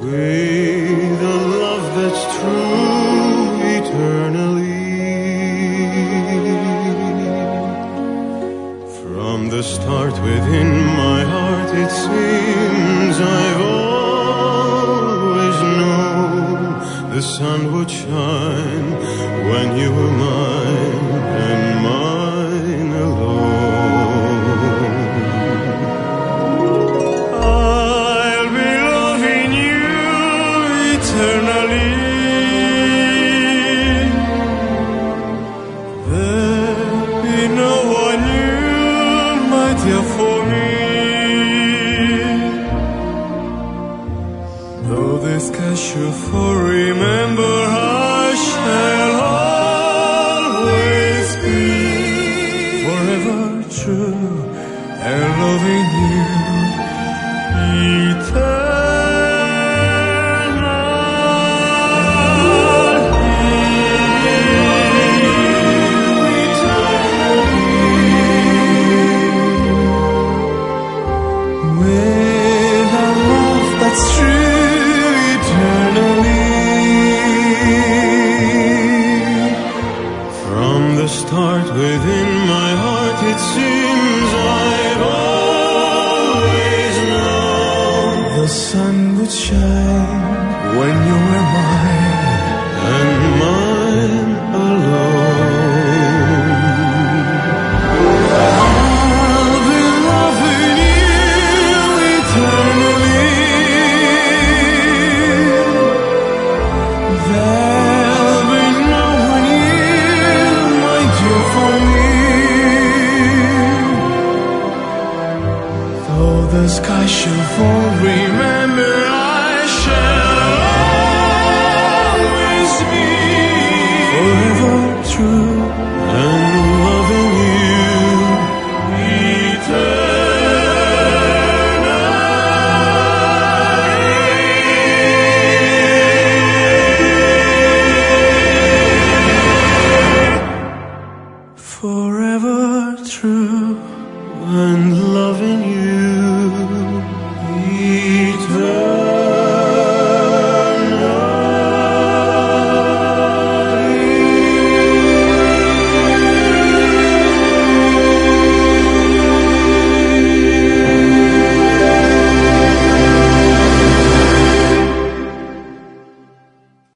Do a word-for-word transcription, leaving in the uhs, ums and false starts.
with a love that's true eternally. From the start within my heart it seems I've always known the sun would shine when you were mine and mine alone. I'll be loving you eternally. There'll be no one new, my dear, for me. Though this cashew for remember I shall always be forever true and loving you eternally. With a love that's true eternally. From the start within my heart it seems I've always known the sun would shine when you were mine.